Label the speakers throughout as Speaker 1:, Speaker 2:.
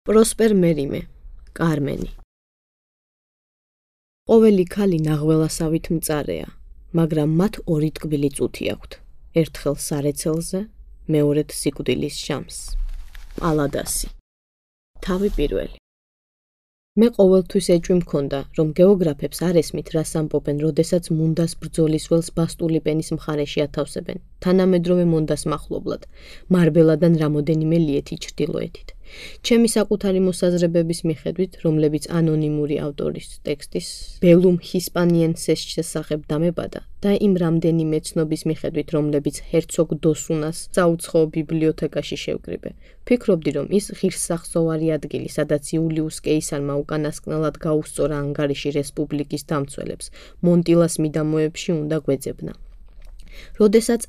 Speaker 1: პროსპერ მერიმე, კარმენი. ყოველი ქალი ნაღველასავით მწარეა, მაგრამ მათ ორი ტკბილი წუთი აქვთ. ერთხელ სარეცელზე, მეორედ სიკვდილის ჟამს. პალადასი. თავი პირველი. მე ყოველთვის ეჭვი მქონდა, რომ გეოგრაფებს არ ესმით, რას ამბობენ, როდესაც მუნდას ბრძოლის ველს ბასტულიპენის მხარეში ათავსებენ, თანამედროვე მონდას მახლობლად, მარბელადან რამოდენიმე ლიეთი ჩრდილოეთით. ჩემი საკუთარი მოსაზრებების მიხედვით, რომლებიც ანონიმური ავტორის ტექსტის ბელუმ ჰისპანიენსეს შესახებ დამებადა და იმ რამდენიმე ცნობის მიხედვით, რომლებიც ჰერცოგ დოსუნას საუცხოო ბიბლიოთეკაში შევკრიბე, ვფიქრობდი, რომ ის ღირსახსოვარი ადგილი, სადაც იულიუს კეისარმა უკანასკნელად გაუსწორა ანგარიში რესპუბლიკის დამცველებს, მონტილას მიდამოებში უნდა გვეძებნა. როდესაც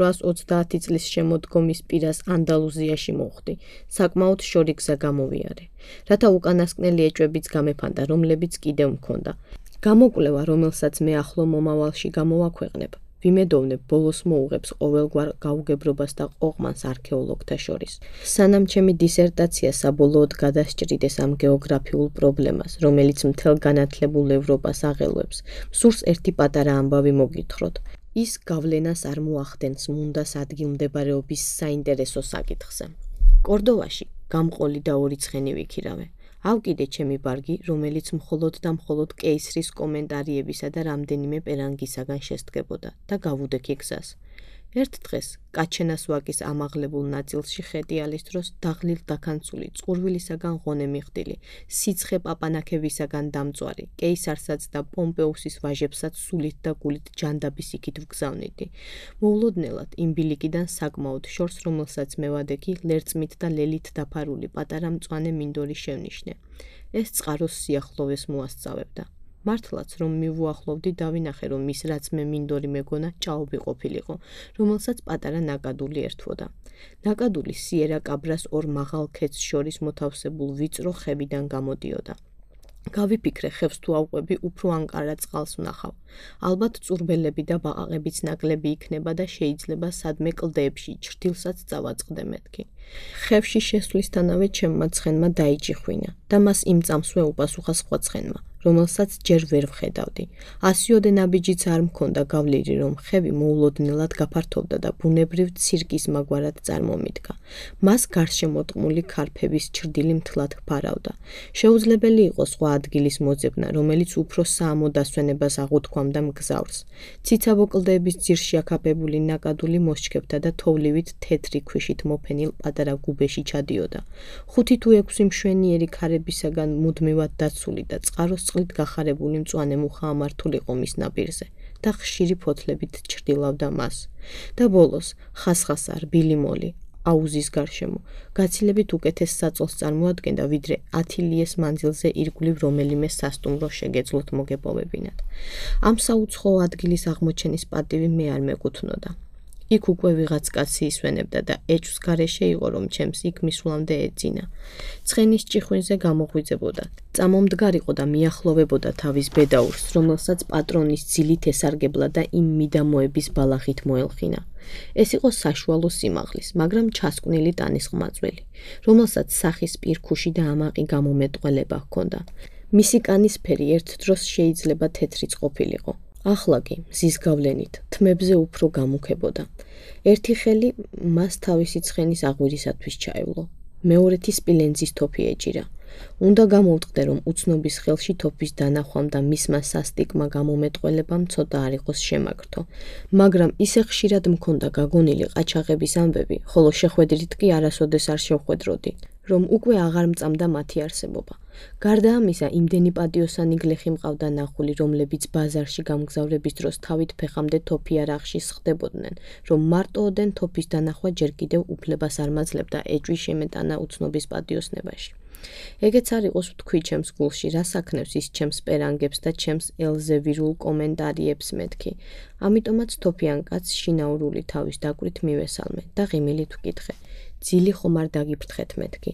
Speaker 1: 1830 წლის შემოდგომის პირას ანდალუზიაში მოხვდი, საკმაოდ შორი გზა გამოვიარე, რათა უკანასკნელი ეჭვებიც გამეფანდა, რომლებიც კიდევ მქონდა. გამოკვლევა, რომელსაც მე ახლო მომავალში გამოვაქვეყნებ, ვიმედოვნებ ბოლოს მოუღებს ყოველგვარ გაუგებრობას და ყოყმანს არქეოლოგთა შორის. სანამ ჩემი დისერტაცია საბოლოოდ გადასჭრიდეს ამ გეოგრაფიულ პრობლემას, რომელიც მთელ განათლებულ ევროპას აღელვებს, სურს ერთი პატარა ამბავი მოგითხროთ. ის გავლენას არ მოახდენს მუნდას ადგილმდებარეობის საინტერესო საკითხზე. კორდოვაში გამყოლი და ორი ცხენი ვიქირავე. ავკიდე ჩემი ბარგი, რომელიც მხოლოდ და მხოლოდ კეისრის კომენტარიებისა და რამდენიმე პერანგისაგან შესდგებოდა და გავუდექი გზას. ერთ დღეს კაჩენას ვაკის ამაღლებულ ნაწილში ხედიალის დროს დაღლილ დაქანცული წყურვილისაგან ღონე მიხდილი, სიცხე პაპანაქევისაგან დამწვარი, კეისარსაც და პომპეუსის ვაჟებსაც სულით და გულით ჯანდაბის იქით ვგზავნიდი. მოულოდნელად იმ ბილიკიდან საკმაოდ შორს, რომელსაც მე ვადექი, ლერწმით და ლელით დაფარული პატარა მწვანე მინდორი შევნიშნე. ეს წყაროს სიახლოვეს მოასწავებდა. მართლაც, რომ მივუახლოვდი, დავინახე, რომ ის რაც მე მინდორი მეგონა, ჭაობი ყოფილიყო, რომელსაც პატარა ნაკადული ერთვოდა. ნაკადული სიერა კაბრას ორ მაღალ ქედს შორის მოთავსებულ ვიწრო ხევიდან გამოდიოდა. გავიფიქრე, ხევს თუ ავყვები, უფრო ანკარა წყალს ვნახავ. ალბათ წურბელები და ბაყაყებიც ნაკლები იქნება და შეიძლება სადმე კლდეებში ჩრდილსაც წავაწყდე მეთქი. ხევში შესვლისთანავე ჩემმა ცხენმა დაიჭიხვინა და მას იმ წამსვე უპასუხა სხვა ცხენმა, რომელსაც ჯერ ვერ ვხედავდი. ასიოდე ნაბიჯიც არ მქონდა გავლილი, რომ ხევი მოულოდნელად გაფართოვდა და ბუნებრივ ცირკის მაგვარად წარმომიდგა. მას გარშემოტყმული ქარფების ჩრდილი მთლად ფარავდა. შეუძლებელი იყო სხვა ადგილის მოძებნა, რომელიც უფრო საამო დასვენებას აღუთქვამდა მგზავრს. ციცაბო კლდეების ძირში აკაფებული ნაკადული მოსჩქებდა და თოვლივით თეთრი ქვიშით მოფენილ პატარა გუბეში ჩადიოდა. 5 თუ 6 მშვენიერი ქარებისაგან მუდმივად დაცული და წყაროს წყლით გახარებული მწვანე მუხა ამართულიყო მის ნაპირზე და ხშირი ფოთლებით ჩრდილავდა მას. და ბოლოს ხასხასა, რბილი მოლი, აუზის გარშემო, გაცილებით უკეთეს საწოლს წარმოადგენდა, ვიდრე 10 ლიეს მანძილზე ირგვლივ რომელიმე სასტუმრო შეგეძლოთ მოგეპოვებინათ. ამ საუცხოო ადგილის აღმოჩენის პატივი მე არ მეკუთვნოდა. იქ უკვე ვიღაც კაცი ისვენებდა და ეჭვს გარეშე იყო, რომ ჩემს იქ მისვლამდე ეძინა. ცხენის ჭიხვინზე გამოღვიძებოდა, წამომდგარიყო და მიახლოვებოდა თავის ბედაურს, რომელსაც პატრონის ძილით ესარგებლა და იმ მიდამოების ბალახით მოელხინა. ეს იყო საშუალო სიმაღლის, მაგრამ ჩასკვნილი ტანის ყმაწვილი, რომელსაც სახის პირქუში და ამაყი გამომეტყველება ჰქონდა. მისი კანის ფერი ერთ დროს შეიძლება თეთრიც ყოფილიყო. ახლა კი მზის გავლენით თმებზე უფრო გამუქებოდა. ერთი ხელი მას თავისი ცხენის აღვირისათვის ჩაევლო. მეორეთი სპილენძის თოფი ეჭირა. უნდა გამოვტყდე, რომ უცნობის ხელში თოფის დანახვამ და მისმა სასტიკმა გამომეტყველებამ ცოტა არ იყოს შემაგრთო. მაგრამ ისე ხშირად მქონდა გაგონილი ყაჩაღების ამბები, ხოლო შეხვედრით კი არასოდეს არ შევხვედროდი, რომ უკვე აღარ მწამდა მათი არსებობა. გარდა ამისა, იმდენი პატიოსანი გლეხი მყავდა ნახული, რომლებიც ბაზარში გამგზავრების დროს თავით ფეხამდე თოფი არახში სხდებოდნენ, რომ მარტოოდენ თოფის დანახვა ჯერ კიდევ უფლებას არ მაძლევდა ეჭვი შემეტანა უცნობის პატიოსნებაში. ეგეც არ იყოს ვთქვი ჩემს გულში, რას აქნევს ის ჩემს პერანგებს და ჩემს ელზევირულ კომენტარიებს მეთქი. ამიტომაც თოფიან კაცს შინაურული თავის დაკვრით მივესალმე და ღიმილით ვკითხე. ძილი ხომ არ დაგიფრთხეთ მეთქი.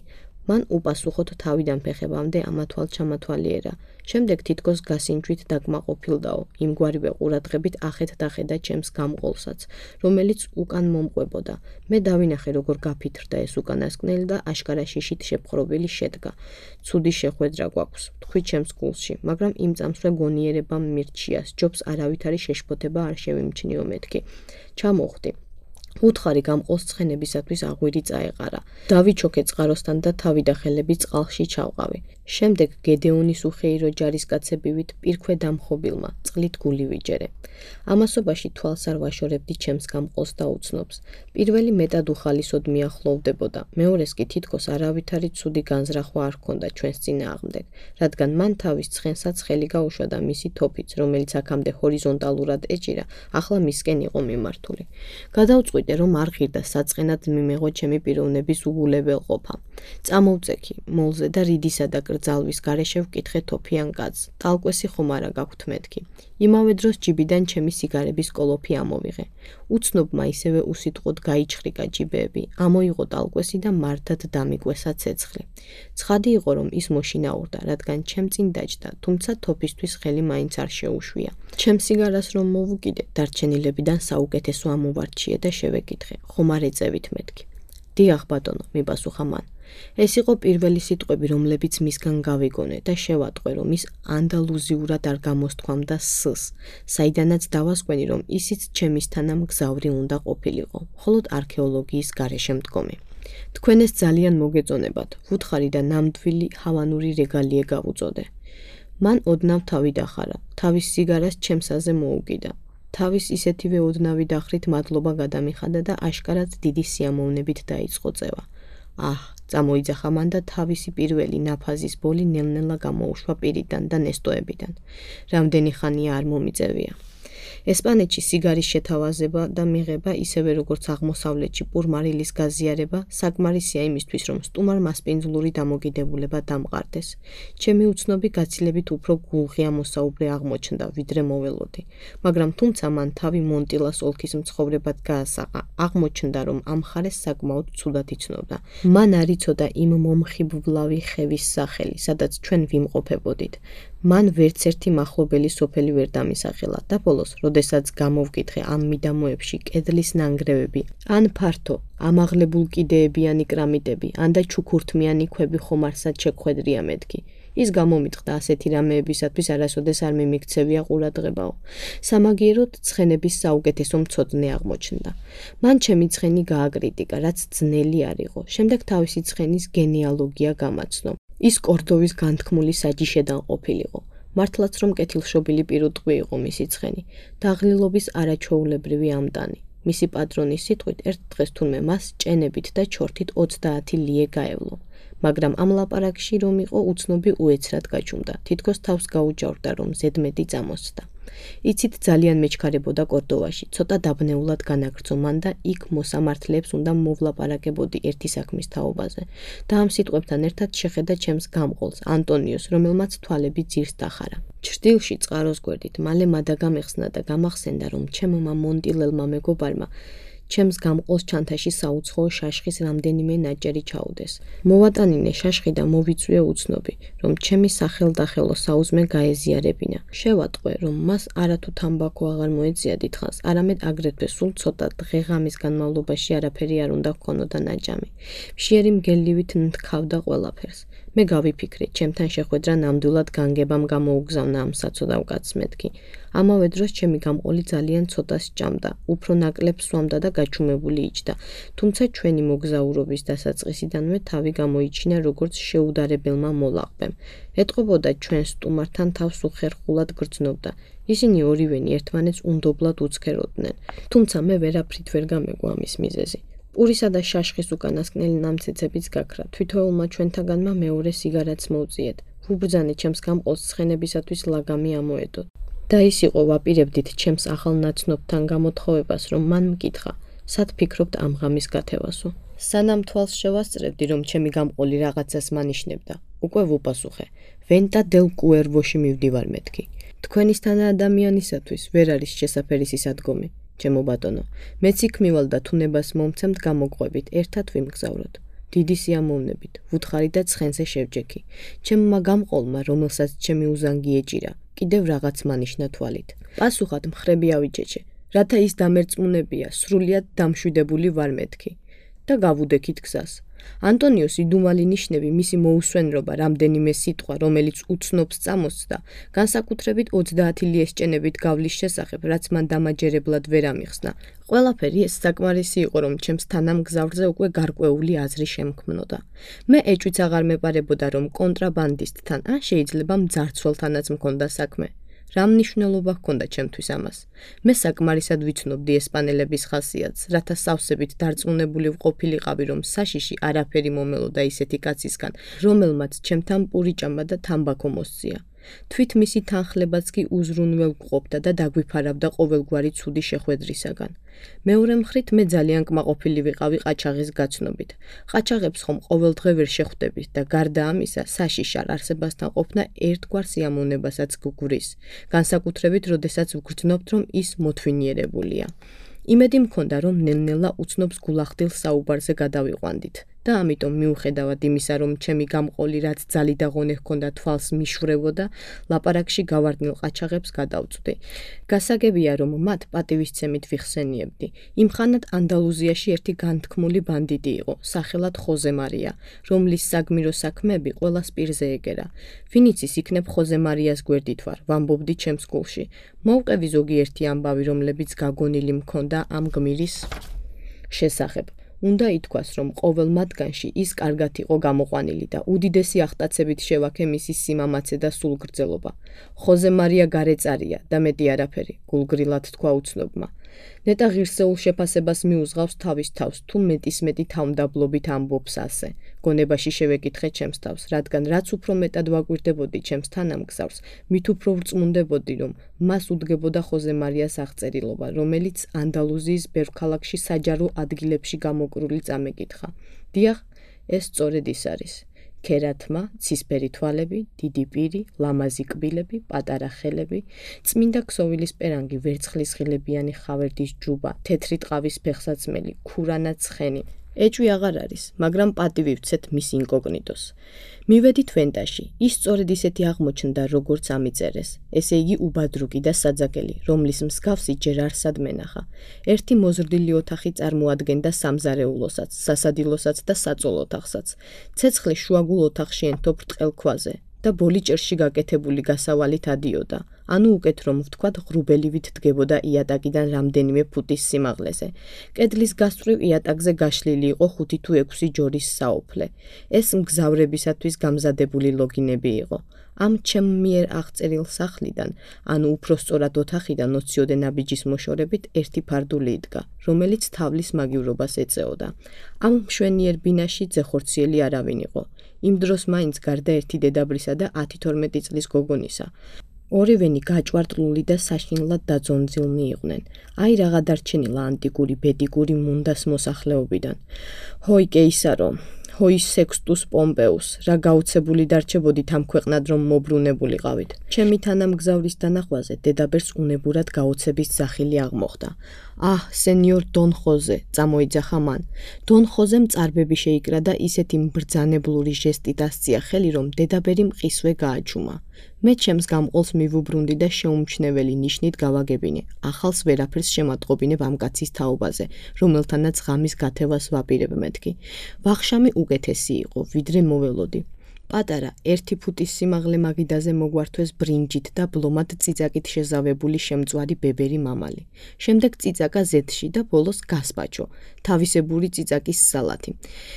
Speaker 1: მან უპასუხოდ თავიდან ფეხებამდე ამათვალ-ჩამათვალიერა. შემდეგ თითქოს გასინჯვით დაკმაყოფილდაო, იმგვარივე ყურადღებით ახეთ-დახედა ჩემს გამყოლსაც, რომელიც უკან მომყვებოდა. მე დავინახე, როგორ გაფითრდა ეს უკანასკნელი და აშკარა შიშით შეფხრობილი შედგა. ცუდი შეხვედრა გვაქვს, თქვი ჩემს გულში, მაგრამ იმ წამსვე გონიერებამ მირჩია, ჯობს არავითარი შეშფოთება არ შევიმჩნიო მეთქი. ჩამოვხდი. უთხარი გამყოლს ცხენებისათვის აღვირი წაეყარა. დავიჩოქე წყაროსთან და თავი და ხელები წყალში ჩავყავი. შემდეგ გედეონის უხეირო ჯარისკაცებივით პირქვე დამხობილმა, წყლით გული ვიჯერე. ამასობაში თვალს არ ვაშორებდი ჩემს გამყოლს და უცნობს. პირველი მეტად უხალისოდ მიახლოვდებოდა, მეორეს კი თითქოს არავითარი ცუდი განზრახვა არ ჰქონდა ჩვენს წინააღმდეგ, რადგან მან თავის ცხენსაც ხელი გაუშვა და მისი თოფიც, რომელიც აქამდე ჰორიზონტალურად ეჭირა, ახლა მისკენ იყო მიმართული. გადავწყვიტე, რომ არ ღირდა საწყენად მიმეღო ჩემი პიროვნების უგულებელყოფა. წამოვწექი მოლზე და რიდისა და კრძალვის გარეშე ვკითხე თოფიან კაცს. ტალკვესი ხომ არა გაქვთ მეთქი. იმავე დროს ჯიბიდან ჩემი სიგარების კოლოფი ამოვიღე. უცნობმა ისევე უსიტყვოდ გაიჩხრიკა ჯიბეები, ამოიღო ტალკვესი და მართად დამიკვესა ცეცხლი. ცხადი იყო, რომ ის მოშინაურდა, რადგან ჩემ წინ დაჯდა, თუმცა თოფისთვის ხელი მაინც არ შეუშვია. ჩემ სიგარას რომ მოვუკიდე, დარჩენილებიდან საუკეთესო ამოვარჩიე და შევეკითხე, ხომ არ ეწევით მეთქი. დიახ ბატონო, მიპასუხა მან. ეს იყო პირველი სიტყვები, რომლებიც მისგან გავიგონე და შევატყვე, რომ ის ანდალუზიურად არ გამოსთქვამდა სს, საიდანაც დავასკვენი, რომ ისიც ჩემის თანამგზავრი უნდა ყოფილიყო, მხოლოდ არქეოლოგიის გარეშე მდგომი. თქვენ ეს ძალიან მოგეწონებათ, ვუთხარი და ნამდვილი ჰავანური რეგალიე გავუწოდე. მან ოდნავ თავი დახარა, თავის სიგარას ჩემსაზე მოუკიდა. თავის ისეთივე ოდნავი დახრით მადლობა გადამიხადა და აშკარად დიდი სიამოვნებით დაიწყო წევა. წამოიძახა მან და თავისი პირველი ნაფაზის ბოლი ნელ-ნელა გამოუშვა პირიდან და ნესტოებიდან. რამდენი ხანია არ მომიწევია. ესპანეთში სიგარის შეთავაზება და მიღება, ისევე როგორც აღმოსავლეთში პურმარილის გაზიარება, საკმარისია იმისთვის, რომ სტუმარ მასპინძლური დამოკიდებულება დამყარდეს. ჩემი უცნობი გაცილებით უფრო გულღია მოსაუბრე აღმოჩნდა, ვიდრე მოველოდი. მაგრამ თუმცა მან თავი მონტილას ოლქის მცხოვრებად გაასაყა, აღმოჩნდა, რომ ამ მხარეს საკმაოდ ცუდად იცნობდა. მან არ იცოდა იმ მომხიბვლავი ხევის სახელი, სადაც ჩვენ ვიმყოფებოდით. მან ვერც ერთი მახლობელი სოფელი ვერ დამისახელა და ბოლოს, როდესაც გამოვკითხე ამ მიდამოებში კედლის ნანგრევები, ან ფართო, ამაღლებულ კიდეებიანი კრამიტები, ან და ჩუქურთმიანი ქვები ხომ არსად შეგვხედრია მეთქი. ის გამომიტყდა ასეთი რამეებისათვის არასოდეს არ მიმიქცევია ყურადღებაო. სამაგიეროდ ცხენების საუკეთესო მცოდნე აღმოჩნდა. მან ჩემი ცხენი გააკრიტიკა, რაც ძნელი არ იყო. შემდეგ თავისი ცხენის გენეალოგია გამაცნო. ის კორდოვის განთქმული საჯიშედან ყოფილიყო. მართლაც რომ კეთილშობილი პირუტყვი იყო მისი ცხენი, დაღლილობის არაჩვეულებრივი ამდანი. მისი პატრონის სიტყვით ერთ დღეს თურმე მას ჭენებით და ჩორთით 30 ლიე გაევლო. მაგრამ ამ ლაპარაკში რომ იყო უცნობი უეცრად გაჩუმდა, თითქოს თავს გაუჯავრდა, რომ ზედმეტი წამოსცდა. იცით ძალიან მეჩქარებოდა კორდოვაში, ცოტა დაბნეულად განაგრძო მან და იქ მოსამართლეებს უნდა მოვლაპარაკებოდი ერთი საქმის თაობაზე. და ამ სიტყვებთან ერთად შეხედა ჩემს გამყოლს, ანტონიოს, რომელმაც თვალები ძირს დახარა. ჩრდილში წყაროს გვერდით მალე მადაგამეხსნა და გამახსენდა, რომ ჩემმა მონტილელმა მეგობარმა ჩემს გამყოლს ჩანთაში საუცხოო შაშხის რამდენიმე ნაჭერი ჩაუდეს. მოვატანინე შაშხი და მოვიწვიე უცნობი, რომ ჩემი სახელდახელო საუზმე გაეზიარებინა. შევატყვე, რომ მას არათუ თამბაქო აღარ მოეწია დიდხანს, არამედ აგრეთვე სულ ცოტა დღე-ღამის განმავლობაში არაფერი არ უნდა ჰქონოდა ნაჯამი. მშიერი მგელივით ნთქავდა ყველაფერს. მე გავიფიქრე, ჩემთან შეხვედრა ნამდვილად განგებამ გამოუგზავნა ამ საცოდავ კაცს მეთქი. ამავე დროს ჩემი გამყოლი ძალიან ცოტას ჭამდა, უფრო ნაკლებ სვამდა და გაჩუმებული იჯდა, თუმცა ჩვენი მოგზაურობის დასაწყისიდანვე თავი გამოიჩინა როგორც შეუდარებელმა მოლაყბემ. ეტყობოდა ჩვენ სტუმართან თავს უხერხულად გრძნობდა. ისინი ორივენი ერთმანეთს უნდობლად უცქეროდნენ, თუმცა მე ვერაფრით ვერ გამეგო ამის მიზეზი. პურისა და შაშხის უკანასკნელი ნამცეცებიც გაქრა, თვითოეულმა ჩვენთაგანმა მეორე სიგარაც მოვწიეთ. ვუბრძანე ჩემს გამყოლს ცხენებისათვის ლაგამი ამოედო. და ის იყო ვაპირებდით ჩემს ახალ ნაცნობთან გამოთხოვებას, რომ მან მკითხა, სად ფიქრობთ ამ ღამის გათევასო? სანამ თვალს შევასწრებდი, რომ ჩემი გამყოლი რაღაცას მანიშნებდა, უკვე ვუპასუხე, ვენტა დელ კუერვოში მივდივარ მეთქი. თქვენისთანა ადამიანისათვის ვერ არის შესაფერისი სადგომი, ჩემო ბატონო. მეც იქ მივალ და თუნებას მომცემთ გამოგყვებით, ერთად ვიმგზავროთ. დიდი სიამოვნებით, ვუთხარი და ცხენზე შევჯექი. ჩემმა გამყოლმა, რომელსაც ჩემი უზანგი ეჭირა, კიდევ რაღაც მანიშნა თვალით. პასუხად მხრები ავიჯეჭე, რათა ის დამერწმუნებია, სრულიად დამშვიდებული ვარ მეთქი. და გავუდექით გზას. ანტონიოს იდუმალი ნიშნები, მისი მოუსვენრობა, რამდენიმე სიტყვა, რომელიც უცნობს წამოსცდა, განსაკუთრებით 30 ლიესჭენებით გავლის შესახებ, რაც მან დამაჯერებლად ვერ ამიხსნა. ყველაფერი ეს საკმარისი იყო, რომ ჩემს თანამგზავრზე უკვე გარკვეული აზრი შემქმნოდა. მე ეჭვიც აღარ მეპარებოდა, რომ კონტრაბანდისტთან, ან შეიძლება მძარცველთანაც მქონდა საქმე. რა მნიშვნელობა ჰქონდა ჩემთვის ამას? მე საკმარისად ვიცნობდი ესპანელების ხასიათს, რათა სავსებით დარწმუნებული ვყოფილიყავი, რომ საშიში არაფერი მომელოდა ისეთი კაცისგან, რომელმაც ჩემთან პურიჭამა და თამბაქო მოსწია. თვით მისი თანხლებაც კი უზრუნველ გყოფდა და დაგვიფარავდა ყოველგვარი ცუდი შეხვედრისაგან. მეორე მხრით მე ძალიან კმაყოფილი ვიყავი ყაჩაღის გაცნობით. ყაჩაღებს ხომ ყოველდღე ვერ შეხვდებით და გარდა ამისა, საშიშარ არსებასთან ყოფნა ერთგვარ სიამოვნებასაც გგვრის, განსაკუთრებით, როდესაც ვგრძნობთ, რომ ის მოთვინიერებულია. იმედი მქონდა, რომ ნელ-ნელა უცნობს გულახდილ საუბარზე გადავიყვანდით. და ამიტომ მიუხედავად იმისა, რომ ჩემი გამყოლი რაც ძალი და ღონე ჰქონდა თვალს მიშვრევოდა, ლაპარაკში გავარდნილ ყაჩაღებს გადავწვდი. გასაგებია, რომ მათ პატივისცემით ვიხსენიებდი. იმხანად ანდალუზიაში ერთი განთქმული ბანდიტი იყო, სახელად ხოზე მარია, რომლის საგმირო საქმეები ყველას პირზე ეგერა. ვინიც ის იქნებ ხოზე მარიას გვერდით ვარ, ვამბობდი ჩემს გულში. მოვყევი ზოგიერთი ამბავი, რომლებიც გაგონილი მქონდა ამ გმირის შესახებ. უნდა ითქვას, რომ ყოველ მათგანში ის კარგად იყო გამოყვანილი და უდიდესი ახტაცებით შევაქე მისი სიმამაცე და სულგრძელობა. ხოზე მარია გარეწარია და მეტი არაფერი, გულგრილად თქვა უცნობმა. ნეტა ღირსეულ შეფასებას მიუძღავს თავის თავს, თუ მეტისმეტი თავმდაბლობით ამბობს ასე. გონებაში შევეკითხე ჩემს თავს, რადგან რაც უფრო მეტად ვაკვირდებოდი ჩემს თანამგზავრს, მით უფრო ვრწმუნდებოდი, რომ მას უდგებოდა ხოზე მარიას აღწერილობა, რომელიც ანდალუზიის ბევრ ქალაქში საჯარო ადგილებში გამოკრული წამეკითხა. დიახ, ეს სწორედ ის არის. ქერათმა, ცისფერი თვალები, დიდი პირი, ლამაზი კბილები, პატარა ხელები, წმინდა ქსოვილის პერანგი, ვერცხლის ღილებიანი ხავერდის ჯუბა, თეთრი ტყავის ფეხსაცმელი, ქურანა ცხენი. ეჭვი აღარ არის, მაგრამ პატივი ვცეთ მის ინკოგნიტოს. მივედით ვენტაში, ის სწორედ ისეთი აღმოჩნდა, როგორც ამიწერეს. ესე იგი უბადრუგი და საძაგელი, რომლის მსგავსი ჯერ არსად მენახა. ერთი მოზრდილი ოთახი წარმოადგენდა სამზარეულოსაც, სასადილოსაც და საწოლ ოთახსაც. ცეცხლი შუაგულ ოთახში ენთო ბრტყელ ქვაზე და ბოლიჭერში გაკეთებული გასავალით ადიოდა. ანუ უკეთ რომ ვთქვათ, ღრუბელივით დგებოდა იატაკიდან რამდენიმე ფუტის სიმაღლეზე. კედლის გასწვრივ იატაკზე გაშლილი იყო 5 თუ 6 ჯორის საოფლე. ეს მგზავრებისათვის გამზადებული ლოგინები იყო. ამ ჩემ მიერ აღწერილ სახლიდან, ანუ უფრო სწორად ოთახიდან 20 ნაბიჯის მოშორებით ერთი ფარდული იდგა, რომელიც თავლის მაგივრობას ეწეოდა. ამ მშვენიერ ბინაში ძეხორციელი არავინ იყო. იმ დროს მაინც გარდა ერთი დედაბრისა და 10-12 წლის გოგონისა. ორივენი გაჭვარტლული და საშინლად დაძონძილნი იყვნენ. აი რაღა დარჩენილა ანტიკური ბედიკური მუნდას მოსახლეობიდან. ჰოი კეისარო, ჰოი სექსტუს პომპეუს, რა გაუცებული დარჩებოდით ამ ქვეყნად რომ მობრუნებულიყავით. ჩემი თანამგზავრის დანახვაზე დედაბერს უნებურად გაოცების ზახილი აღმოხდა. აჰ, სენიორ დონ ხოზე, წამოიძახა მან. დონ ხოზემ წარბები შეიკრა და ისეთი mbრძანებლური ჟესტით ასწია ხელი, რომ დედაბერი მყისვე გააჩუმა. მე ჩემს გამყოლს მივუბრუნდი და შეუმჩნეველი ნიშნით გავაგებინე. ახალს ვერაფერს შემატყობინებ ამ კაცის თაობაზე, რომელთანაც ღამის გათევას ვაპირებ მეთქი. ვახშამი უკეთესი იყო, ვიდრე მოველოდი. პატარა 1 ფუტის სიმაღლე მაგიდაზე მოგვართვეს ბრინჯით და ბლომად წიწაკით შეზავებული შემწვარი ბებერი მამალი. შემდეგ წიწაკა ზეთში და ბოლოს გასპაჩო, თავისებური წიწაკის სალათი.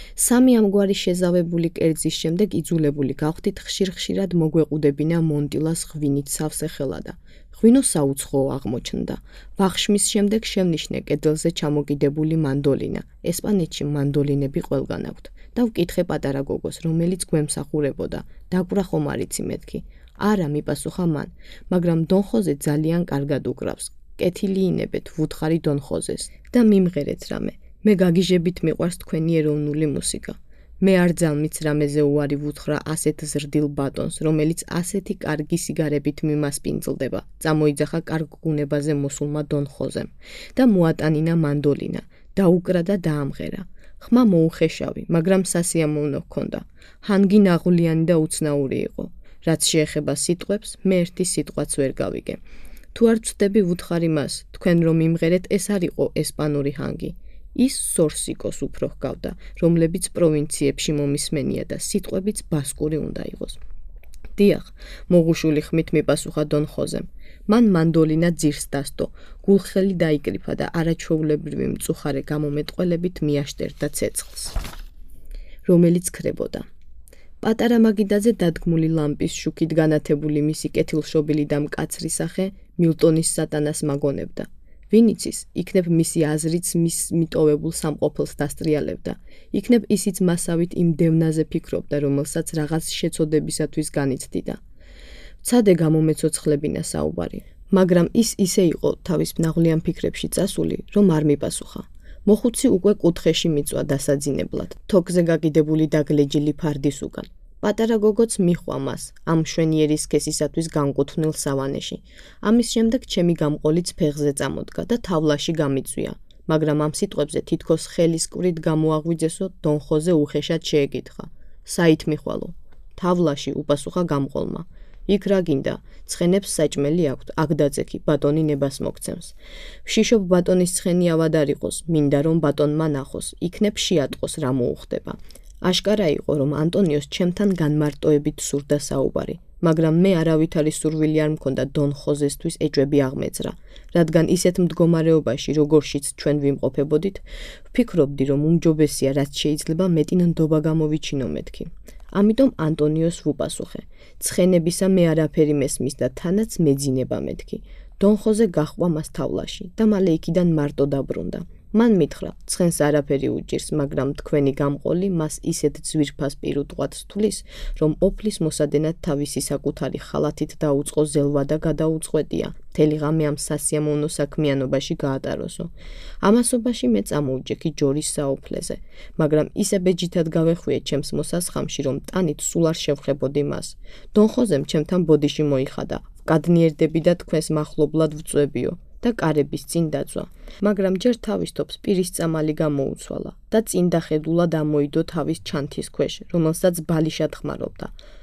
Speaker 1: 3 ამგვარი შეზავებული კერძის შემდეგ იძულებული გავხდით ხშირ-ხშირად მოგვეყუდებინა მონტილას ღვინით სავსე ხელადა. ღვინო საუცხოო აღმოჩნდა. ვახშმის შემდეგ შევნიშნე კედელზე ჩამოკიდებული მანდოლინა. ესპანეთში მანდოლინები ყველგან აქვთ. და ვკითხე პატარა გოგოს, რომელიც გვემსახურებოდა. დაგვრა ხომ არიცი მეთქი. არა, მიპასუხა მან, მაგრამ დონ ხოზე ძალიან კარგად უკრავს. კეთილი ინებეთ, ვუთხარი დონ ხოზეს და მიმღერეთ რამე. მე გაგიჟებით მიყვარს თქვენი ეროვნული მუსიკა. მე არ ძალმიც რამეზე უარი ვუთხრა ასეთ ზრდილ ბატონს, რომელიც ასეთი კარგი სიგარებით მიმასპინძლდება. წამოიძახა კარგ გუნებაზე მოსულმა დონ ხოზემ და მოატანინა მანდოლინა, დაუკრა და დაამღერა. ხმა მოუხეშავი, მაგრამ სასიამოვნო ჰქონდა. ჰანგი ნაღვლიანი და უცნაური იყო. რაც შეეხება სიტყვებს, მე ერთი სიტყვაც ვერ გავიგე. თუ არ ვწდები ვუთხარი მას, თქვენ რომ იმღერეთ, ეს არ იყო ესპანური ჰანგი. ის სორსიკოს უფრო ჰგავდა, რომლებიც პროვინციებში მომისმენია და სიტყვებიც ბასკური უნდა იყოს. დიახ, მოგუშული ხმით მიპასუხა დონ ხოზემ. მან მანდოლინა ძირს დასდო, გულხელი დაიკრიფა და არაჩვეულებრივი მწუხარე გამომეტყველებით მიაშტერდა ცეცხლს, რომელიც ქრებოდა. პატარა მაგიდაზე დადგმული ლამპის შუქით განათებული მისი კეთილშობილი და მკაცრი სახე მილტონის სატანას მაგონებდა. ვინ იცის, იქნებ მისი აზრიც მის მიტოვებულ სამყოფელს დასტრიალებდა. იქნებ ისიც მასავით იმ დევნაზე ფიქრობდა, რომელსაც რაღაც შეწოდებისათვის განიცდიდა. ცადე გამომეცოცხლებინა საუბარი, მაგრამ ის ისე იყო თავის ნაღვლიან ფიქრებში წასული, რომ არ მიპასუხა. მოხუცი უკვე კუთხეში მიწვა დასაძინებლად, თოკზე გაკიდებული დაგლეჯილი ფარდის უკან. პატარა გოგოც მიჰყვა მას, ამ მშვენიერი სქესისათვის განკუთვნილ სავანეში. ამის შემდეგ ჩემი გამყოლიც ფეხზე წამოდგა და თავლაში გამიწვია, მაგრამ ამ სიტყვებზე თითქოს ხელისკვრით გამოაღვიძესო დონ ხოზე უხეშად შეეკითხა. საით მიხვალო? თავლაში, უპასუხა გამყოლმა. იქ რა გინდა, ცხენებს საჭმელი აქვთ, აქ დაწექი, ბატონი ნებას მოგცემს. ვშიშობ ბატონის ცხენი ავად არ იყოს, მინდა რომ ბატონმა ნახოს, იქნებ შეატყოს რა მოუხდება. აშკარა იყო, რომ ანტონიოს ჩემთან განმარტოებით სურდა საუბარი, მაგრამ მე არავითარი სურვილი არ მქონდა დონ ხოზესთვის ეჭვები აღმეძრა, რადგან ისეთ მდგომარეობაში, როგორშიც ჩვენ ვიმყოფებოდით, ვფიქრობდი, რომ უმჯობესია, რაც შეიძლება მეტი ნდობა გამოვიჩინო მეთქი. ამიტომ ანტონიოს ვუპასუხე. ცხენებისა მე არაფერი მესმის და თანაც მეძინება მეთქი. დონ ხოზე გაჰყვა მას თავლაში და მალე იქიდან მარტო დაბრუნდა. მან მითხრა, ცხენს არაფერი უჭირს, მაგრამ თქვენი გამყოლი მას ისეთ ძვირფას პირუტყვად თulis, რომ ოფლის მოსადენად თავისი საკუთარი ხალათით დაუწყო ზელვა და გადაუწყვეტია. მთელი ღამე ამ სასიამოვნო საქმიანობაში გაატაროსო. ამასობაში მე წამოუჯექი ჯორის საოფლეზე, მაგრამ ისე ბეჯითად გავეხვიე ჩემს მოსასხამში, რომ ტანით სულ არ შევხებოდი მას. დონ ხოზემ ჩემთან ბოდიში მოიხადა, გადნიერდები და თქვენს მახლობლად ვწვევიო. და კარების წინ დაწვა, მაგრამ ჯერ თავის თოფს პირის წამალი გამოუცვალა და წინ დახედულად ამოიდო თავის ჩანთის ქვეშ, რომელსაც ბალიშად ხმარობდა.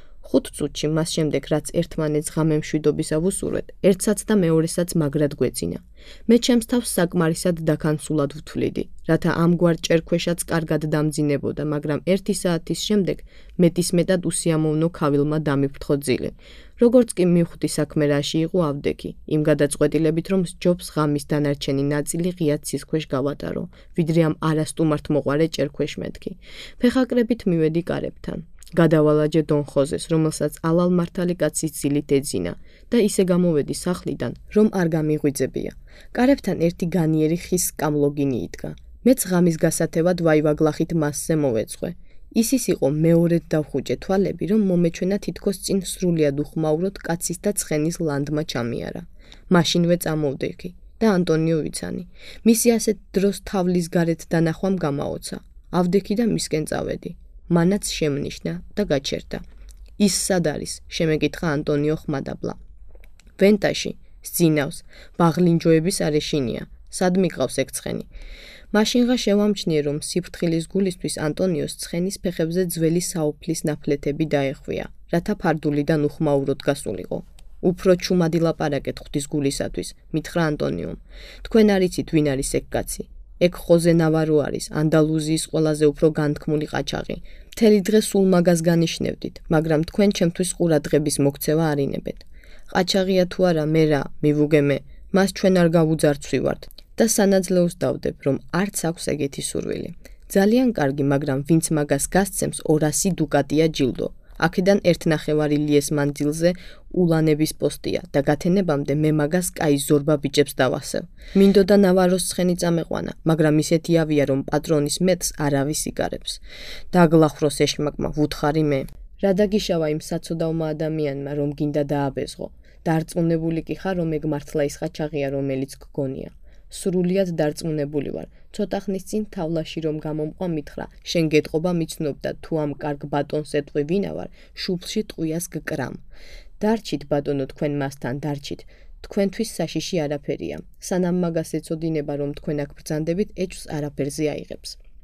Speaker 1: 5 წუთში მას შემდეგ, რაც ერთმანეთს ღამე მშვიდობისა ვუსურვეთ, ერთსაც და მეორესაც მაგრად გვეცინა. მე ჩემს თავს საკმარისად დაქანცულად ვთვლიდი, რათა ამგვარ ჭერქვეშაც კარგად დამძინებოდა, მაგრამ 1 საათის შემდეგ მეტისმეტად უსიამოვნო ქავილმა დამიფრთხო ძილი. როგორც კი მივხვდი საქმე რაში იყო ავდექი, იმ გადაწყვეტილებით, რომ სჯობს ღამის დანარჩენი ნაწილი ღია ცის ქვეშ გავატარო, ვიდრე ამ არასტუმართ მოყარე ჭერქვეშ მეთქი. ფეხაკრებით მივედი კარებთან. გადავალაჯე დონ ხოზეს, რომელსაც ალალ მართალი კაცის ძილით ეძინა და ისე გამოვედი სახლიდან, რომ არ გამიღვიძებია. კარებთან ერთი განიერი ხის სკამლოგინი იდგა. მეც ღამის გასათევად ვაივაგლახით მასზე მოვეწყვე. ისის იყო მეორედ დავხუჭე თვალები, რომ მომეჩვენა თითქოს წინ სრულიად უხმაუროდ კაცის და ცხენის ლანდმა ჩამიარა. მაშინვე წამოვდექი და ანტონიო ვიცანი. მისი ასეთ დროს თავლის გარეთ დანახვამ გამაოცა. ავდექი და მისკენ წავედი. მანაც შემნიშნა და გაჩერდა. ის სად არის? შემეკითხა ანტონიო ხმადაბლა. ვენტაში, სძინავს, ბაღლინჯოების არეშინია. სად მიყავს ეგ ცხენი? მაშინღა შევამჩნიე, რომ სიფრთხილის გულისთვის ანტონიოს ცხენის ფეხებზე ძველი საოფლის ნაფლეთები დაეხვია, რათა ფარდულიდან უხმაუროდ გასულიყო. უფრო ჩუმადი ლაპარაკეთ ღვთის გულისათვის, მითხრა ანტონიომ. თქვენ არიცით, ვინ არის ეგ კაცი? ეგ ხოზე ნავარო არის, ანდალუზიის ყველაზე უფრო განთქმული ყაჩაღი. მთელი დღე სულ მაგას განიშნევდით, მაგრამ თქვენ ჩემთვის ყურადღების მოქცევა არინებეთ. ყაჩაღია თუ არა, მე რა, მივუგემე, მას ჩვენ არ გავუძარცვივართ და სანაძლეოს დავდებ, რომ არც აქვს ეგეთი სურვილი. ძალიან კარგი, მაგრამ ვინც მაგას გასცემს 200 დუკატია ჯილდო. აქედან 1.5 ლიეს მანძილზე ულანების პოსტია და გათენებამდე მე მაგას კაი ზორბა ბიჭებს დავასევ. მინდოდა ნავაროს ცხენი წამეყვანა, მაგრამ ისეთი ავია, რომ პატრონის მეტს არავის იკარებს. დაგლახვროს ეშმაკმა, ვუთხარი მე. რა დაგიშავა იმ საცოდავმა ადამიანმა, რომ გინდა დააბეზღო. დარწმუნებული კი ხარ, რომ ეგ მართლა ის ყაჩაღია, რომელიც გგონია. სრულიად დარწმუნებული ვარ. ცოტა ხნის წინ თავლაში რომ გამომყვა მითხრა, შენ გეტყობა მიცნობდა თუ ამ კარგ ბატონს ეტყვი ვინა ვარ, შუბლში ტყვიას გკრამ. დარჩით ბატონო თქვენ მასთან დარჩით. თქვენთვის საშიში არაფერია. სანამ მაგას ეწოდინება რომ თქვენ აქ ბრძანდებით, ეჭვს არაფერზე აიღებს.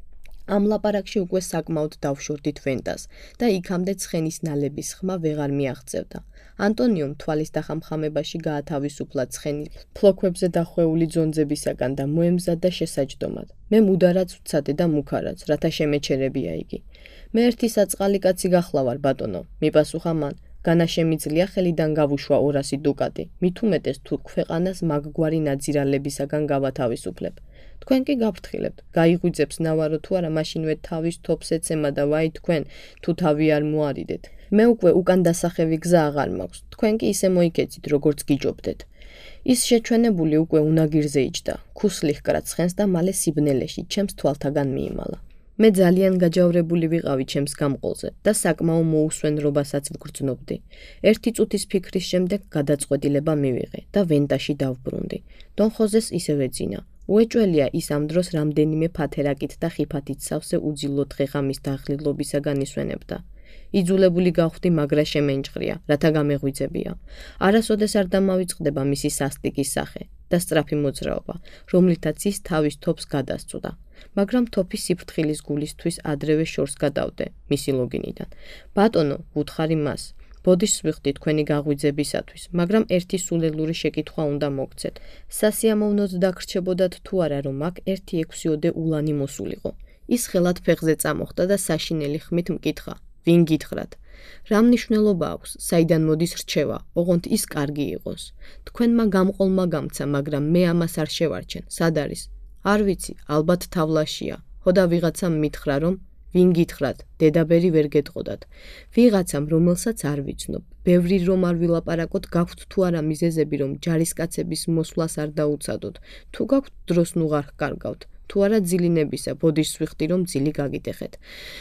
Speaker 1: ამ ლაპარაკში უკვე საკმაოდ დავშორდით ვენტას და იქამდე ცხენის ნალების ხმა ვეღარ მიაღწევდა. ანტონიომ თვალის დახამხამებაში გაათავისუფლა ცხენი ფლოქვებზე დახვეული ძონძებისაგან და მოემზადა შესაჯდომად. მე მუდარაც ვცადე და მუქარაც, რათა შემეჩერებია იგი. მე ერთი საწყალი კაცი გახლავარ, ბატონო, მიპასუხა მან. განა შემიძლია ხელიდან გავუშვა 200 დუკატი, მით უმეტეს თუ ქვეყანას მაგგვარი ნაძირალებისაგან გავათავისუფლებ. თქვენ კი გაფრთხილებთ, გაიღვიძებს ნავარო თუ არა, მაშინვე თავის თოფს ეცემა და ვაი თქვენ, თუ თავი არ მოარიდეთ. მე უკვე უკან დასახევი გზა აღარ მაქვს, თქვენ კი ისე მოიქეცით, როგორც გიჯობდეთ. ის შეჩვენებული უკვე უნაგირზე იჯდა, ქუსლი ჰკრა ცხენს და მალე სიბნელეში ჩემს თვალთაგან მიიმალა. მე ძალიან გაჯავრებული ვიყავი ჩემს გამყოლზე და საკმაო მოუსვენრობასაც ვგრძნობდი. ერთი წუთის ფიქრის შემდეგ გადაწყვეტილება მივიღე და ვენტაში დავბრუნდი. დონ ხოზეს ისევ ეძინა. უეჭველია ის ამ დროს რამდენიმე ფათერაკით და ხიფათით სავსე უძილო დღეღამის დაღლილობისაგან ისვენებდა. იძულებული გავხდი, მაგრა შემენჭღრია, რათა გამეღვიძებია. არასოდეს არ დამავიწყდება მისი სასტიკის სახე და სწრაფი მოძრაობა, რომლითაც ის თავის თოფს გადასწვდა. მაგრამ თოფი სიფრთხილის გულისთვის ადრევე შორს გადავდე მისი ლოგინიდან. ბატონო, ვუთხარი მას, ბოდიშს ვიხდი თქვენი გაღვიძებისათვის, მაგრამ ერთი სულელური შეკითხვა უნდა მოგცეთ. სასიამოვნოდ დაგრჩებოდათ თუ არა, რომ აქ 1/6 ულანი მოსულიყო. ის ხელად ფეხზე წამოხდა და საშინელი ხმით მკითხა. ვინ გითხრათ? რა მნიშვნელობა აქვს, საიდან მოდის რჩევა, ოღონდ ის კარგი იყოს. თქვენმა გამყოლმა გამცა, მაგრამ მე ამას არ შევარჩენ. სად არის? არ ვიცი, ალბათ თავლაშია. ხოდა ვიღაცამ მითხრა, რომ ვინ გითხრათ, დედაბერი ვერ გეტყოდათ. ვიღაცამ, რომელსაც არ ვიცნობ. ბევრი რომ არ ვილაპარაკოთ, გაქვთ თუ არა მიზეზები, რომ ჯარისკაცების მოსვლას არ დაუცადოთ. თუ გაქვთ დროს ნუღარ ჰკარგავთ. თუ არა ძილინებისა, ბოდიშს ვიხდი, რომ ძილი გაგიტეხეთ.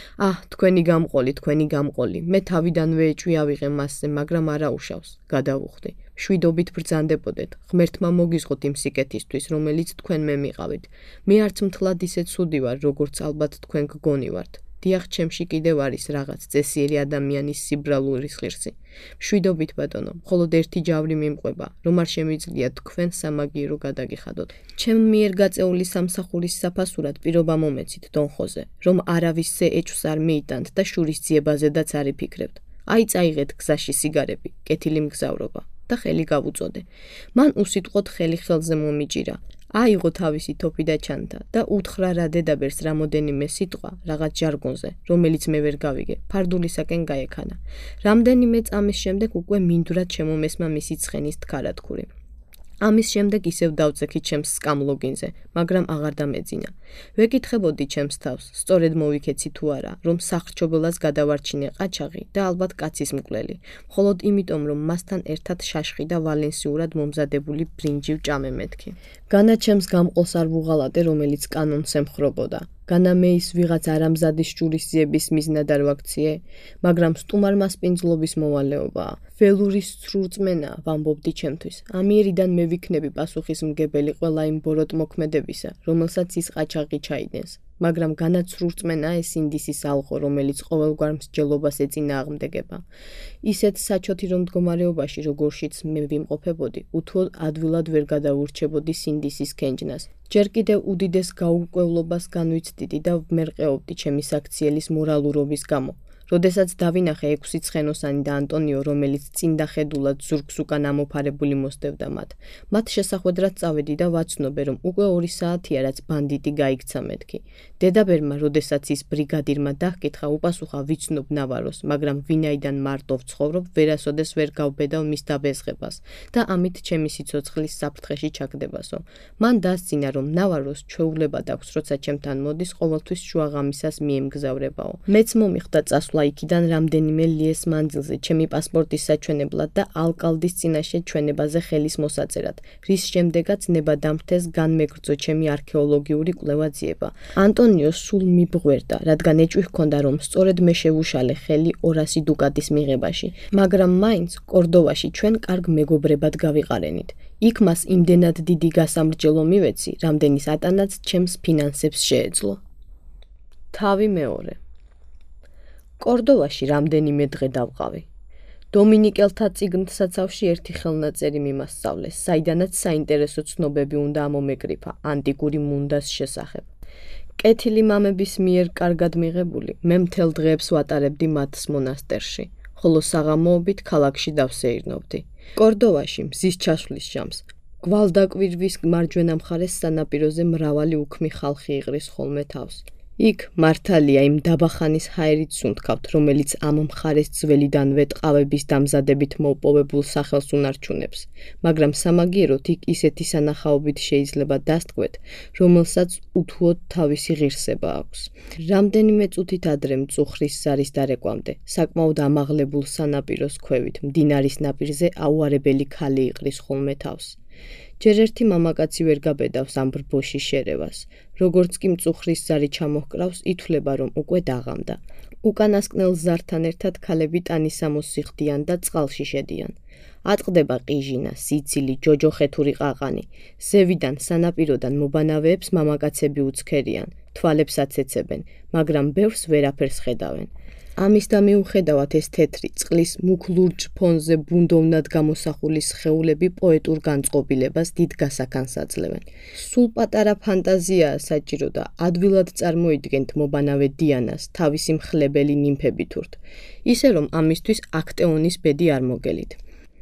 Speaker 1: თქვენი გამყოლი. მე თავიდანვე ეჭვი ავიღე მასზე, მაგრამ არა უშავს. გადავუხდი. შვიდობით ბრძანდებოდეთ. ღმერთმა მოგიზღოთ იმ სიკეთისთვის, რომელიც თქვენ მე მიყავით. მე არც მთლად ისე ცუდი ვარ, როგორც ალბათ თქვენ გგონივართ. დიახ, ჩემში კიდევ არის რაღაც წესიერი ადამიანის სიბრალურის ღირსი. შვიდობით ბატონო, მხოლოდ ერთი ჯავრი მიმყვება, რომ არ შემიძლია თქვენ სამაგიერო გადაგიხადოთ. ჩემ მიერ გაწეული სამსახურის საფასურად პირობა მომეცით, დონ ხოზე, რომ არავისზე ეჭვს არ მიიტანთ და შურის ძიებაზედაც არ იფიქრებთ. წაიღეთ გზაში სიგარები, კეთილი მგზავრობა და ხელი გავუწოდე. მან უსიტყვოდ ხელი ხელზე მომიჭირა. აიღო თავისი თოფი და ჩანთა და უთხრა რა დედაბერს რამოდენიმე სიტყვა რაღაც ჟარგონზე, რომელიც მე ვერ გავიგე, ფარდულისაკენ გაექანა. რამდენიმე წამის შემდეგ უკვე მინდვრად შემომესმა მისი ცხენის თქარათქური. ამის შემდეგ ისევ დავწექი ჩემს სკამ ლოგინზე, მაგრამ აღარ დამეძინა. ვეკითხებოდი ჩემს თავს, სწორედ მოვიქეცი თუ არა, რომ სახრჩობელას გადავარჩინე ყაჩაღი და ალბათ კაცის მკვლელი, მხოლოდ იმიტომ, რომ მასთან ერთად შაშხი და ვალენსიურად მომზადებული ბრინჯი ვჭამე მეთქი. განა ჩემს გამყოლს არ ვუღალატე, რომელიც კანონს ემხრობოდა. განა მე ის ვიღაც არამზადის ჯურისძიების მიზნად არ ვაქციე, მაგრამ სტუმარ მასპინძლობის მოვალეობაა. ველურის ცრურწმენა, ვამბობდი ჩემთვის. ამიერიდან მე ვიქნები პასუხისმგებელი ყველა იმ ბოროტ მოქმედებისა, რომელსაც ის ყაჩაღი ჩაიდენს. მაგრამ განაცრურწმენა ეს ინდისის ალყო, რომელიც ყოველგვარ მსჯელობას ეწინააღმდეგება. ისეთ საჩოთი რომ მდგომარეობაში, როგორშიც მე ვიმყოფებოდი, უთუოდ ადვილად ვერ გადავურჩებოდი სინდისის კენჭნას. ჯერ კიდევ უდიდეს გაურკვევლობას განვიცდიდი და ვმერყეობდი ჩემი საქციელის მორალურობის გამო. როდესაც დავინახე 6 ცხენოსანი და ანტონიო, რომელიც წინდახედულად ზურგს უკან ამოფარებული მოსდევდა მათ შესახვედრად წავედი და ვაცნობე, რომ უკვე 2 საათია, რაც ბანდიტი გაიქცა მეთქი. დედაბერმა, როდესაც ის ბრიგადირმა დაჰკითხა, უპასუხა ვიცნობ ნავაროს, მაგრამ ვინაიდან მარტო ვცხოვრობ, ვერასოდეს ვერ გავბედავ მის დაბეზღებას და ამით ჩემი სიცოცხლის საფრთხეში ჩაგდებასო. მან დასძინა, რომ ნავაროს ჩვეულება დაქვს, როცა ჩემთან მოდის, ყოველთვის შუაღამისას მიემგზავრებაო. მეც მომიხდა წასვლა იქიდან რამდენიმე ლიეს მანძილზე ჩემი პასპორტის საჩვენებლად და ალკალდის წინაშე ჩვენებაზე ხელის მოსაწერად, რის შემდეგაც ნება დამრთეს განმეგრძო ჩემი არქეოლოგიური კვლევა ძიება. ანტონიო სულ მიბღვერდა, რადგან ეჭვი ჰქონდა, რომ სწორედ მე შევუშალე ხელი 200 დუკატის მიღებაში, მაგრამ მაინც კორდოვაში ჩვენ კარგ მეგობრებად გავიყარენით. იქ მას იმდენად დიდი გასამრჯელო მივეცი, რამდენის ატანაც ჩემს ფინანსებს შეეძლო. თავი მეორე. კორდოვაში რამდენიმე დღე დავყავი. დომინიკელთა წიგნსაცავში ერთი ხელნაწერი მიმასწავლეს, საიდანაც საინტერესო ცნობები უნდა ამომეკრიფა ანტიკური მუნდას შესახებ. კეთილი მამების მიერ კარგად მიღებული, მე მთელ დღეებს ვატარებდი მათს მონასტერში, ხოლო საღამოობით ქალაქში დავსეირნობდი. კორდოვაში მზის ჩასვლის ჟამს გვალდაკვირვის მარჯვენა მხარეს სანაპიროზე მრავალი უქმი ხალხი იღრის ხოლმე თავს. იქ მართალია იმ დაბახანის ჰაერით სუნთქავთ, რომელიც ამ მხარეს ძველიდანვე ტყავების დამზადებით მოპოვებულ სახელს უნარჩუნებს, მაგრამ სამაგიეროდ იქ ისეთი სანახაობით შეიძლება დასტყვეთ, რომელსაც უთუოდ თავისი ღირსება აქვს. რამდენიმე წუთით ადრე მწუხრის ზარის დარეკვამდე, საკმაოდ ამაღლებულ სანაპიროს ქვევით, მდინარის ნაპირზე აუარებელი ქალი იყრის ხოლმე თავს. ჯერ ერთი მამაკაცი ვერ გაბედავს ამ ბრბოში შერევას. როგორც კი მწუხრის ზარი ჩამოჰკრავს, ითვლება, რომ უკვე დაღამდა. უკანასკნელ ზართან ერთად ქალები ტანისამოს სიხდიან და წყალში შედიან. ატყდება ყიჟინა, სიცილი, ჯოჯოხეთური ყაყანი. ზევიდან, სანაპიროდან მობანავეებს მამაკაცები უცქერიან, თვალებსაც ეცებენ, მაგრამ ბევრს ვერაფერს ხედავენ. ამის და მიუხედავად ეს თეთრი წყლის მუქ ლურჯ ფონზე ბუნდოვნად გამოსახული სხეულები პოეტურ განწყობილებას დიდ გასაქანს აძლევენ. სულ პატარა ფანტაზიაა საჭირო და ადვილად წარმოიდგენთ მობანავე დიანას თავისი მხლებელი ნიმფებით ურთ, ისე რომ ამისთვის აქტეონის ბედი არ მოგელით.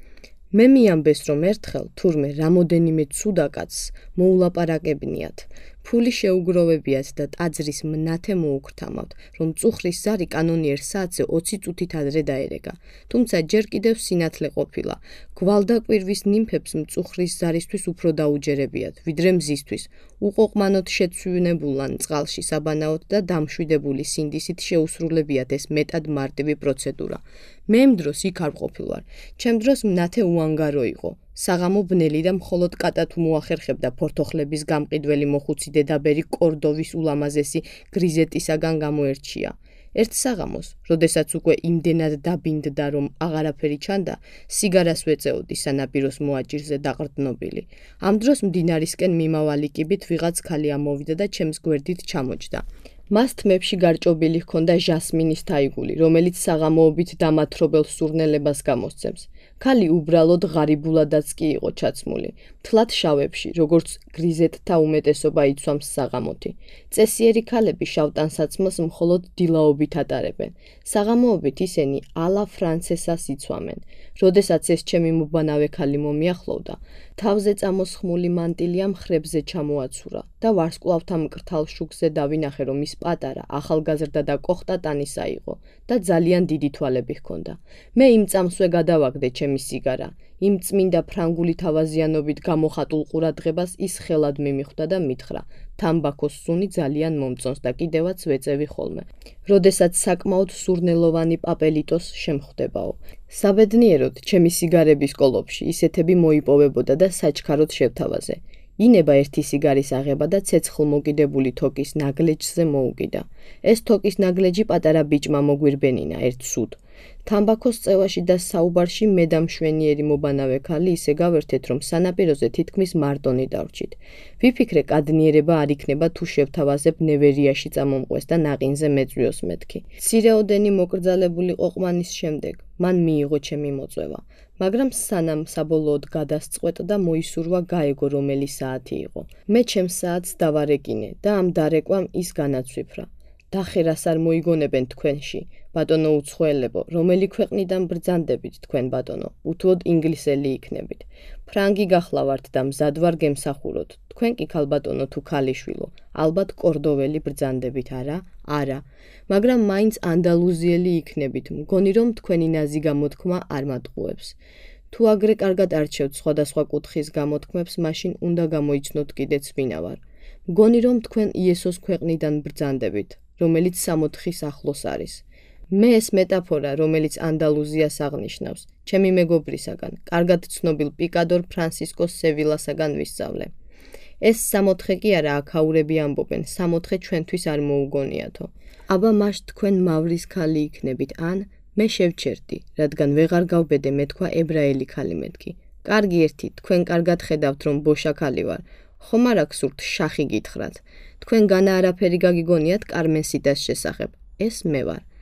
Speaker 1: მე მიამბეს, რომ ერთხელ თურმე რამოდენიმე ცუდა კაცს მოულაპარაკებნიათ. ფული შეუგროვებიათ და ტაძრის მნათე მოუქრთამავთ, რომ მწუხრის ზარი კანონიერ საათზე 20 წუთით ადრე დაერეგა. თუმცა ჯერ კიდევ სინათლე ყოფილა. გვალდაკვირვის ნიმფებს მწუხრის ზარისთვის უფრო დაუჯერებიათ, ვიდრე მზისთვის. უყოყმანოდ შეცვივნებულან წყალში საბანაოდ და დამშვიდებული სინდისით შეუსრულებიათ ეს მეტად მარტივი პროცედურა. მე იმ დროს იქ არ ყოფილვარ. ჩემ დროს მნათე უანგარო იყო. საღამო ბნელი და მხოლოდ კატა თუ მოახერხებდა ფორთოხლების გამყიდველი მოხუცი დედაბერი კორდოვის ულამაზესი გრიზეტისაგან გამოერჩია. ერთ საღამოს, როდესაც უკვე იმდენად დაბინდდა, რომ აღარაფერი ჩანდა, სიგარას ვეწეოდი სანაპიროს მოაჭირზე დაყრდნობილი. ამ დროს მდინარისკენ მიმავალი კიბით ვიღაც ქალი ამოვიდა და ჩემს გვერდით ჩამოჯდა. მას თმებში გარჭობილი ჰქონდა ჟასმინის თაიგული, რომელიც საღამოობით დამათრობელ სურნელებას გამოსცემს. ქალი უბრალოდ ღარიბულადაც კი იყო ჩაცმული, მთლად შავებში, როგორც გრიზეტთა უმეტესობა იცვამს საღამოთი. წესიერი ქალები შავ ტანსაცმელს მხოლოდ დილაობით ატარებენ. საღამოობით ისინი ალა ფრანცესას იცვამენ. როდესაც ეს ჩემი მობანავე ქალი მომიახლოვდა, თავზე წამოსხმული მანტილია მხრებზე ჩამოაცურა და ვარსკვლავთა მკრთალ შუქზე დავინახე, რომ ის პატარა, ახალგაზრდა და კოხტა ტანისა იყო და ძალიან დიდი თვალები ჰქონდა. მე იმ წამსვე გადავაგდე ჩემი სიგარა. იმ წმინდა ფრანგული თავაზიანობით გამოხატულ ყურადღებას ის ხელად მიმიხვდა და მითხრა: თამბაქოს სუნი ძალიან მომწონს და კიდევაც ვეწევი ხოლმე. როდესაც საკმაოდ სურნელოვანი პაპელიტოს შემხვდებაო. საბედნიეროდ, ჩემი სიგარების კოლოფში ისეთები მოიპოვებოდა და საჩქაროდ შევთავაზე. ინება ერთი სიგარის აღება და ცეცხლმოკიდებული თოკის ნაგლეჯზე მოუგიდა. ეს თოკის ნაგლეჯი პატარა ბიჭმა მოგვირბენინა ერთ სუდ. თამბაქოს წევაში და საუბარში მე და მშვენიერი მობანავე ქალი ისე გავერთეთ, რომ სანაპიროზე თითქმის მარტონი დავრჩით. ვიფიქრე, კადნიერება არ იქნება თუ შევთავაზებ ნევერიაში წამომყვეს და ნაყინზე მეწვიოს მეთქი. მცირეოდენი მოკრძალებული ყოყმანის შემდეგ მან მიიღო ჩემი მოწვევა, მაგრამ სანამ საბოლოოდ გადასწყვეტ და მოისურვა გაეგო რომელი საათი იყო. მე ჩემს საათს დავარეკინე და ამ დარეკვამ ის განაცვიფრა. დახერას არ მოიგონებენ თქვენში, ბატონო უცხოელებო, რომელი ქვეყნიდან ბრძანდებით თქვენ ბატონო, უთუოდ ინგლისელი იქნებით. ფრანგი გახლავართ და მზად ვარ გემსახუროთ, თქვენ კი ქალბატონო თუ ქალიშვილო, ალბათ კორდოველი ბრძანდებით, არა? არა, მაგრამ მაინც ანდალუზიელი იქნებით, მგონი რომ თქვენი ნაზი გამოთქმა არ მატყუებს. თუ აგრე კარგად არჩევთ სხვადასხვა კუთხის გამოთქმებს, მაშინ უნდა გამოიცნოთ კიდეც ვინა ვარ. მგონი რომ თქვენ იესოს ქვეყნიდან ბრძანდებით, რომელიც 60-ის ახლოს არის. მე ეს მეტაფორა, რომელიც ანდალუზიას აღნიშნავს, ჩემი მეგობრისაგან, კარგად ცნობილ პიკადორ ფრანსისკოს სევილასაგან ვისწავლე. ეს 60 კი არა, აქაურები ამბობენ, 60 ჩვენთვის არ მოუგონიათო. აბა მაშ თქვენ მავრის ქალი იქნებით, ან მე შევჩერდი, რადგან ვეღარ გავბედე მეთქვა ებრაელი ქალი მეთქი. კარგი ერთი, თქვენ კარგად ხედავთ, რომ ბოშა ქალი ვარ. ხომ არ აქვს სურთ შახი გითხრათ. თქვენ განა არაფერი გაგიგონიათ კარმენ სიტას შესახებ. ეს მე ვარ.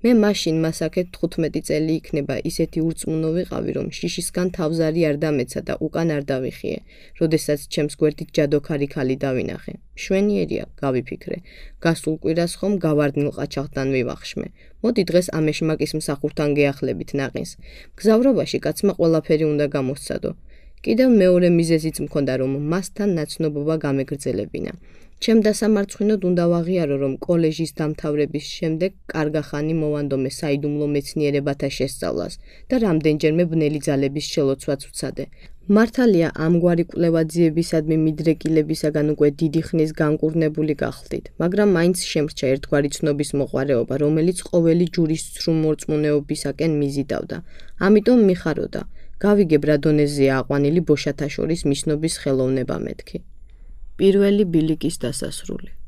Speaker 1: მე მაშინ მასაკეთ 15 წელი იქნება ისეთი ურწმუნო ვიყავი, რომ შიშისგან თავზარი არ დამეცა და უკან არ დავიხიე, როდესაც ჩემს გვერდით ჯადოქარი ქალი დავინახე. მშვენიერია, გავიფიქრე. გასულ კვირას ხომ გავარდნილ ყაჩაღთან ვივახშმე. მოდი დღეს ამ ეშმაკის მსახურთან გეახლებით ნაყინს. მგზავრობაში კაცმა ყველაფერი უნდა გამოსცადო. კიდევ მეორე მიზეზიც მქონდა, რომ მასთან ნაცნობობა გამეგრძელებინა. ჩემ დასამარცხინოდ უნდა ვაღიარო, რომ კოლეჯის დამთავრების შემდეგ კარგახანი მოვანდომე საიდუმლო მეცნიერებათა შესწავლას და რამდენჯერმე ბნელი ძალების შელოცვაც ვცადე. მართალია ამგვარი კვლევაძიებისადმი მიდრეკილებისაგან უკვე დიდი ხნის განკურნებული გახლდით, მაგრამ მაინც შემრჩა ერთგვარი ცნობის მოყვარეობა, რომელიც ყოველი ჯურის ცრუ მორწმუნეობისაკენ მიზიდავდა. ამიტომ მიხაროდა, გავიგებ რა დონეზეა აყვანილი ბოშათა შორის მისნობის ხელოვნება მეთქი. პირველი ბილიკის დასასრული.